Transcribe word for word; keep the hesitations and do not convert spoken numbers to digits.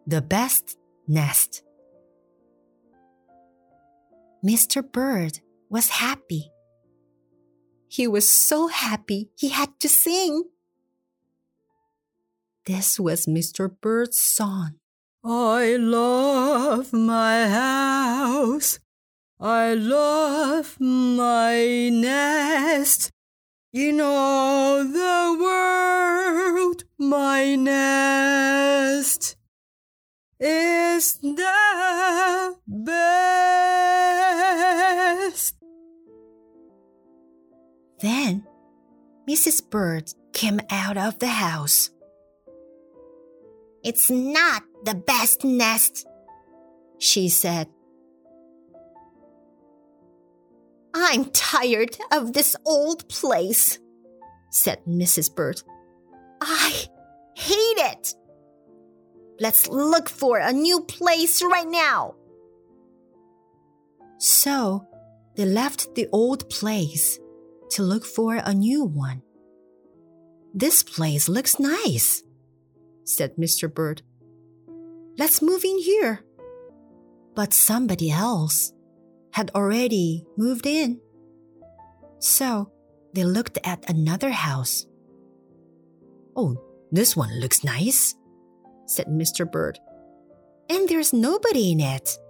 The best nest. Mister Bird was happy. He was so happy he had to sing. This was Mister Bird's song. I love my house. I love my nest. In all the world, my nest is the best. Then Missus Bird came out of the house. It's not the best nest, she said. I'm tired of this old place, said Missus Bird. I hate it. Let's look for a new place right now. So they left the old place to look for a new one. This place looks nice, said Mister Bird. Let's move in here. But somebody else had already moved in. So they looked at another house. Oh, this one looks nice, said Mister Bird. And there's nobody in it.